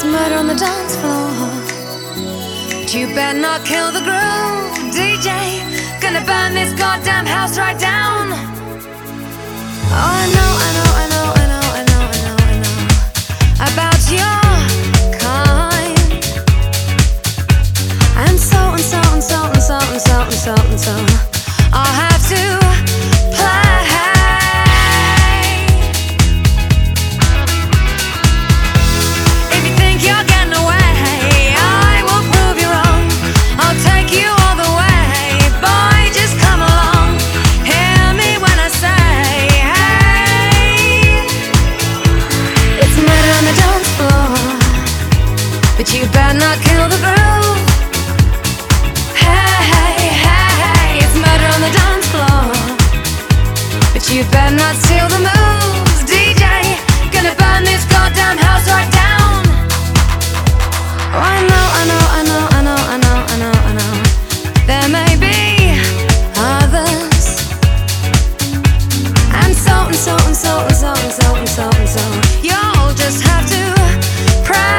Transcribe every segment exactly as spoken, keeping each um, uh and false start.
It's murder on the dance floor, but you better not kill the groove, D J. Gonna burn this goddamn house right down. Oh, I know, I know, I know, I know, I know, I know, I know about your kind. And so and so and so and so and so and so and so I'll have to play. If you think you're getting away, I will prove you wrong. I'll take you all the way. Boy, just come along. Hear me when I say, hey, it's murder on the dance floor, but you better not kill the groove. Hey, hey, hey, hey, it's murder on the dance floor, but you better not steal the moves, D J. Gonna burn this goddamn house right down. Oh, I know, I know, I know, I know, I know, I know, I know. There may be others, and so and so and so and so and so and so and so. You'll just have to pray.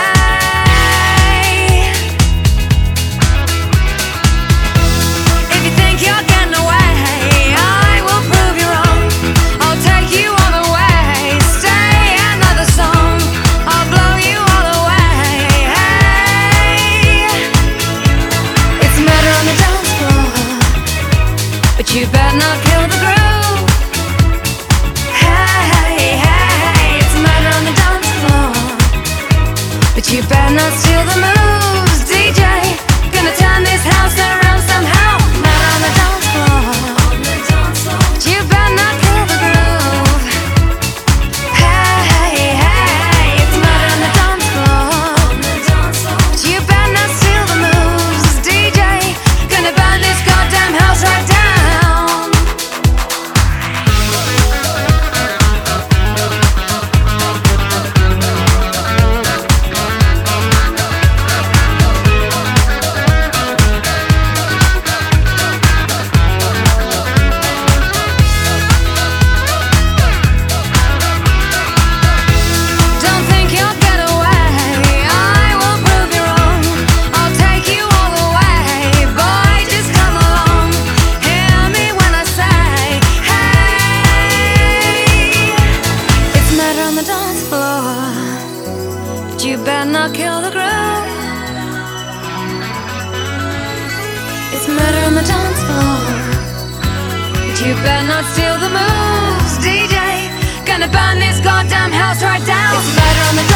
If you think you're getting away, I will prove you wrong. I'll take you all the way. Stay another song, I'll blow you all away. Hey, it's murder on the dance floor, but you better not kill the groove. Hey, hey, hey, it's murder on the dance floor, but you better not steal the moves, D J. Gonna turn this house around somehow. Murder on the dance floor, but you better not kill the groove. Hey, hey, hey, it's murder on the dance floor, but you better not steal the moves, D J. Gonna burn this goddamn house right down. Don't think you'll get away, I will prove you wrong. I'll take you all the way. Boy, just come along. Hear me when I say, hey, it's murder on the dance floor, but you better not kill the groove. It's murder on the dance floor, but you better not steal the moves, D J. Gonna burn this goddamn house right down. It's murder on the